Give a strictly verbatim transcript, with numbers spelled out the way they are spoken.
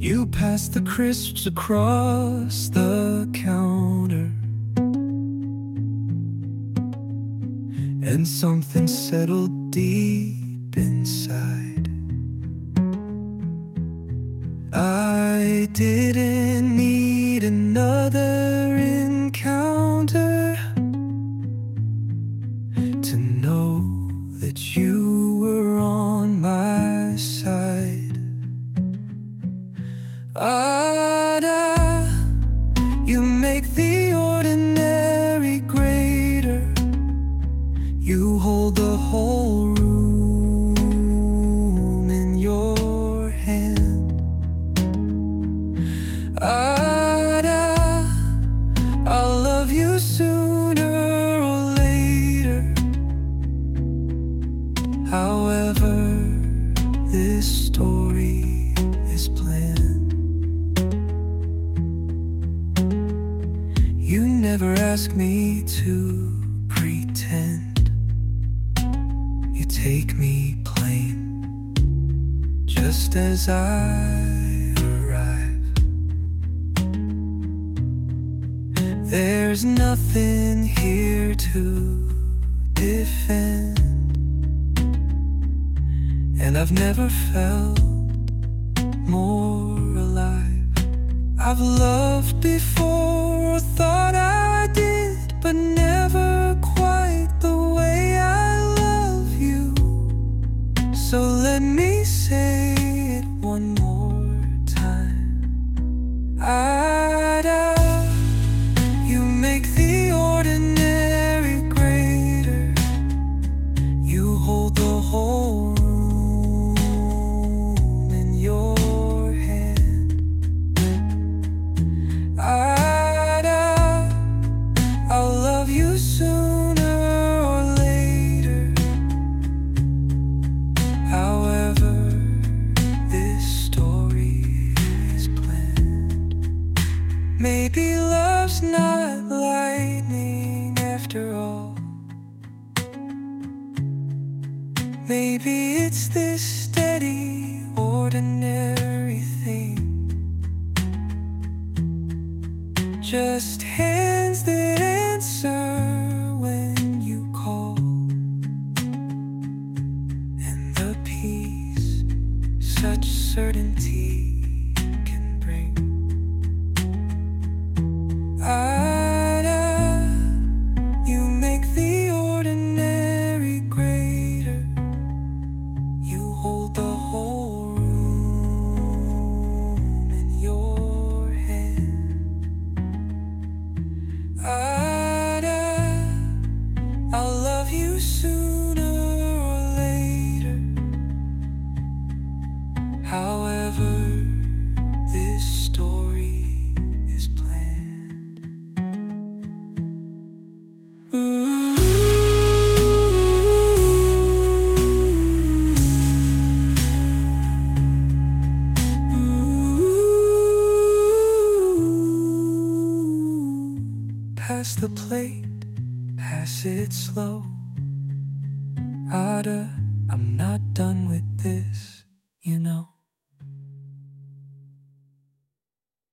You passed the crisps across the counter, and something settled deep inside. I didn't need another encounter to know that you were on my side. Ada, you make the ordinary greater. You hold the whole room in your hand. Ada, I'll love you sooner or later. However this story is planned. You never ask me to pretend. You take me plain, just as I arrive. There's nothing here to defend, and I've never felt more alive. I've loved before, or thought I did, but never quite the way I love you. So let me say it one more time. Ada, you make the ordinary greater. You hold the whole room in your hand. Ada, I'll love you sooner or later. However this story is planned. Maybe love's not lightning after all. Maybe it's this steady, ordinary thing. Just hands that answer when you call, and the peace such certainty can bring. Ada, you make the ordinary greater. You hold the whole room in your hand. Ada, I'll love you sooner or later. However this story is planned. Ooh. Pass the plate, pass it slow. Ada, I'm not done with this, you know.